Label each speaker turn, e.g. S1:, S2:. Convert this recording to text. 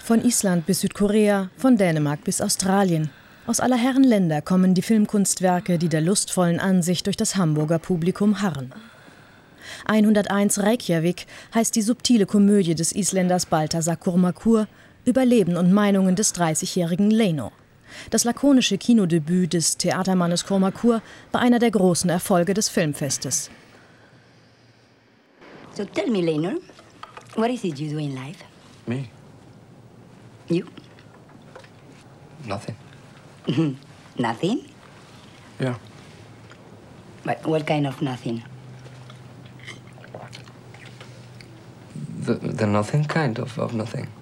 S1: Von Island bis Südkorea, von Dänemark bis Australien. Aus aller Herren Länder kommen die Filmkunstwerke, die der lustvollen Ansicht durch das Hamburger Publikum harren. 101 Reykjavik heißt die subtile Komödie des Isländers Baltasar Kormákur über Leben und Meinungen des 30-jährigen Leino. Das lakonische Kinodebüt des Theatermannes Kormákur war einer der großen Erfolge des Filmfestes.
S2: So tell me, Leino, what is it you do in life?
S3: Me?
S2: You?
S3: Nothing.
S2: Nothing?
S3: Yeah.
S2: But what kind of nothing?
S3: The nothing kind of nothing.